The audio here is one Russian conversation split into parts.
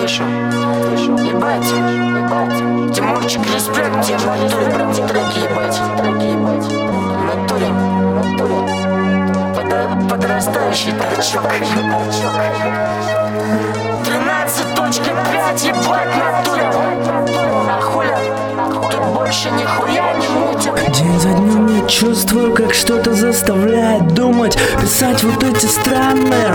слышу. Ебать, Тимурчик, респект тебе, в натуре, прям треки ебать. В натуре. Подрастающий торчок. 13.5, ебать, в натуре. А хуля, тут больше нихуя не мутит. День за днем я чувствую, как что-то заставляет думать, писать вот эти странные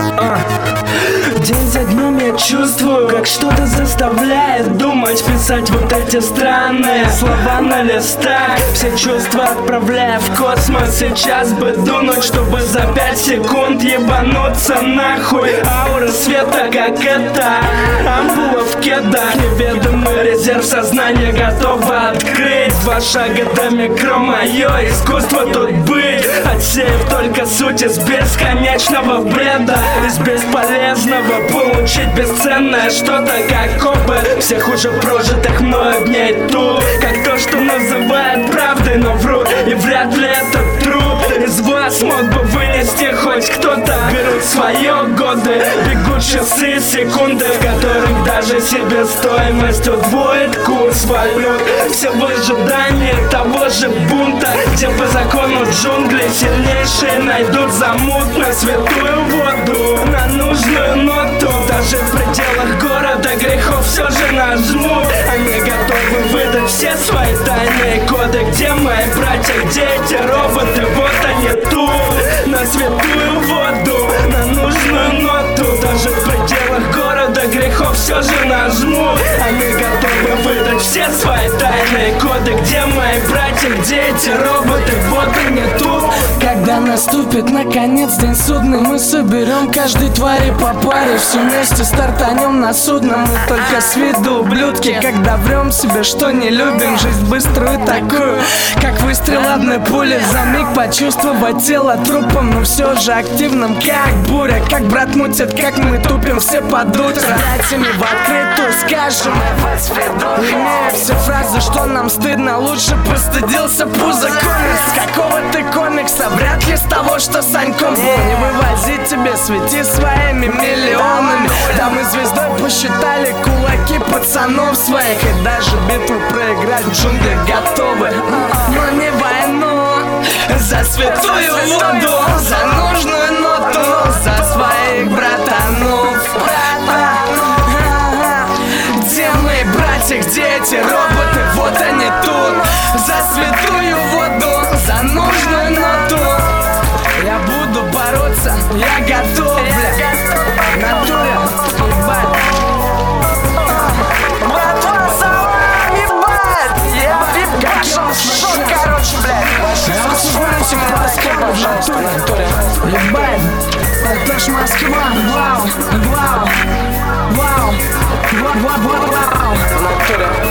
День за днем я чувствую, как что-то заставляет думать, писать вот эти странные слова на листах. Все чувства отправляя в космос. Сейчас бы дунуть, чтобы за 5 секунд ебануться нахуй. Аура света, как это ампула в кедах. Неведомый резерв сознания готова открыть 2 шага до микро, мое искусство тут быть. Отсеяв только суть из бесконечного бреда, из бесполезного получить бесценное что-то, как опыт всех уже прожитых мною дней. Тут как то, что называют правдой, но врут. И вряд ли этот труд из вас мог бы вынести хоть кто-то. Берут свое годы, бегут часы, секунды, в которых даже себестоимость удвоит курс валют. Все в ожидании того же бунта, где по закону джунглей сильнейшие найдут замутно святую воду на нужную ноту. Даже в пределах города грехов все же нажмут. Они готовы выдать все свои тайные коды. Где мои братья, где эти роботы? Вот они тут, на святую воду, на нужную ноту. Даже в пределах города грехов все же нажмут. Они готовы выдать все свои тайные коды. Где мои братья, где эти роботы? Вот они тут. Когда наступит наконец день судный, мы соберем каждой твари по паре, все вместе стартанем на судно. Мы только с виду ублюдки, когда врем себе, что не любим жизнь быструю такую, как выстрел одной пули. За миг почувствовать тело трупом, но все же активным, как буря. Как брат мутит, как мы тупим все под утро. С братьями в открытую скажем, имея все фразы, что нам стыдно, лучше постыдился пузо. Комикс, какого ты комикса? Вряд ли с того, что Саньком был. Не вывозить тебе, свети своими миллионами. Да мы звездой посчитали кулаки пацанов своих. И даже битву проиграть в джунглях готовы. Но не войну, за святую воду, за нужную ноту, за своих братанов. Где мои братья, где эти роботы? Вот они тут, за святую воду, за нужную ноту. Я буду бороться, я готов, бля. Натуре, ебать. Братва, салам, ебать. Я пошел в шок, короче, блядь. Рассуждаемся в натуре. Ебать, это ж Москва, вау. В натуре.